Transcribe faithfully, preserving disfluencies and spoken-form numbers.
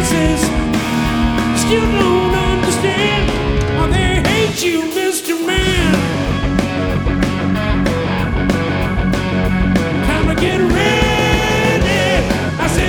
faces still don't understand why they hate you, Mister Man.